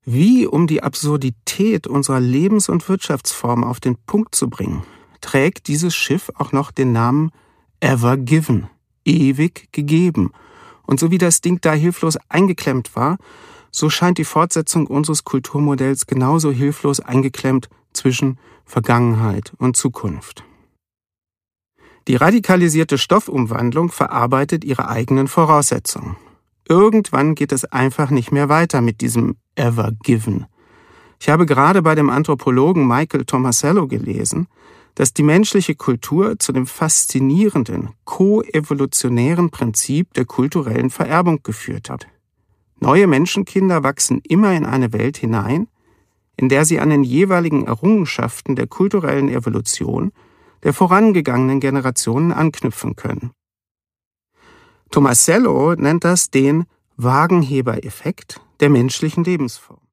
Wie, um die Absurdität unserer Lebens- und Wirtschaftsform auf den Punkt zu bringen, trägt dieses Schiff auch noch den Namen Ever Given, ewig gegeben. Und so wie das Ding da hilflos eingeklemmt war, so scheint die Fortsetzung unseres Kulturmodells genauso hilflos eingeklemmt zwischen Vergangenheit und Zukunft. Die radikalisierte Stoffumwandlung verarbeitet ihre eigenen Voraussetzungen. Irgendwann geht es einfach nicht mehr weiter mit diesem Ever Given. Ich habe gerade bei dem Anthropologen Michael Tomasello gelesen, dass die menschliche Kultur zu dem faszinierenden, koevolutionären Prinzip der kulturellen Vererbung geführt hat. Neue Menschenkinder wachsen immer in eine Welt hinein, in der sie an den jeweiligen Errungenschaften der kulturellen Evolution der vorangegangenen Generationen anknüpfen können. Tomasello nennt das den Wagenheber-Effekt der menschlichen Lebensform.